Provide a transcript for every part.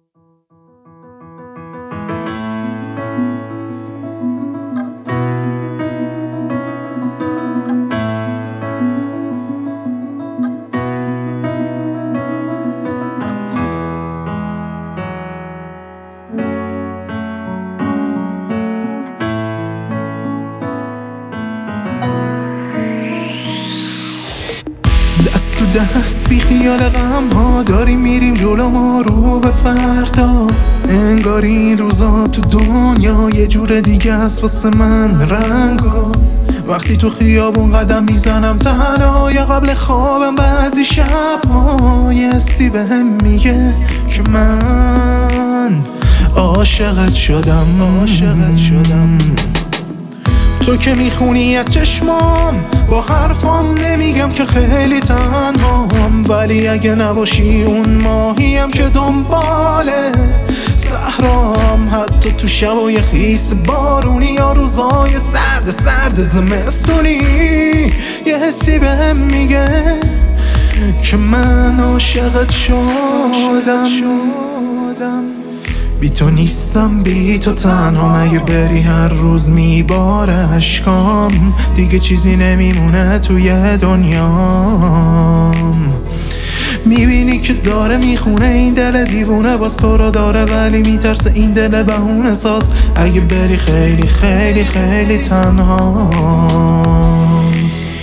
دست تو دست بی خیال غم ها داریم میریم جلو ما رو به فردا. انگار این روزا تو دنیا یه جور دیگه است واسه من رنگا. وقتی تو خیابون قدم میزنم تنها یا قبل خوابم بعضی شب‌ها یه حسی بهم میگه که من عاشقت شدم. تو که میخونی از چشمام، با حرفام نمیگم که خیلی تنهام، ولی اگه نباشی اون ماهیم که دنباله صحرام، حتی تو شبای خیس بارونی یا روزای سرد زمستونی یه حسی بهم میگه که من عاشقت شدم. بی تو نیستم، بی تو تنها، اگه بری هر روز میباره اشکام، دیگه چیزی نمیمونه توی دنیام. میبینی که داره میخونه این دل دیوونه، باز تو رو داره ولی میترسه این دل بهونه ساز، اگه بری خیلی خیلی خیلی تنهاست.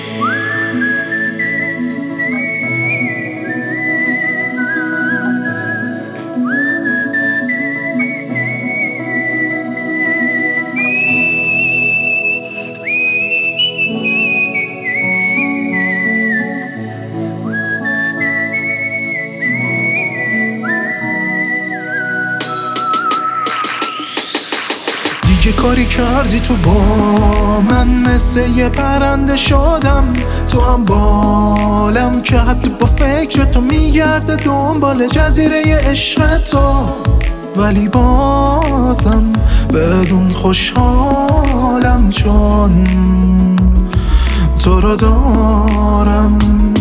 یه کاری کردی تو با من، مثل یه پرنده شدم تو هم بالم، که حتی با فکر تو میگرده دنبال جزیره عشق تو، ولی بازم بدون خوشحالم چون تو رو دارم.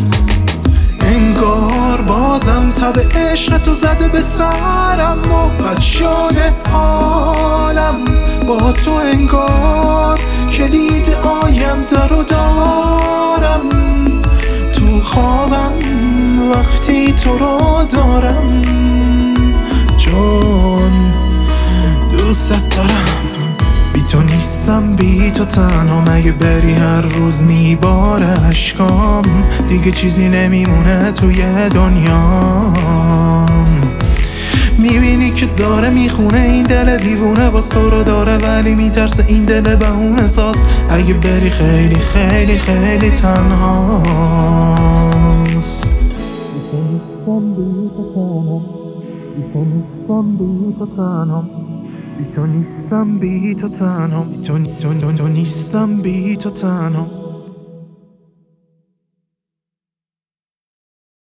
انگار بازم تب عشق تو زده به سرم و بد شده حالم با تو، انگار کلید آینده رو دارم تو خوابم وقتی تو رو دارم، چون دوست دارم. بی تو نیستم، بی تو تنها، مگه بری هر روز میباره اشکام، دیگه چیزی نمیمونه توی دنیام. میبینی که داره میخونه این دل دیوونه، باز تو رو داره ولی میترسه این دل بهونه ساز، اگه بری خیلی خیلی خیلی تنهاست. بی تو نیستم، بی تو تنها، بی تو نیستم، بی تو تنها.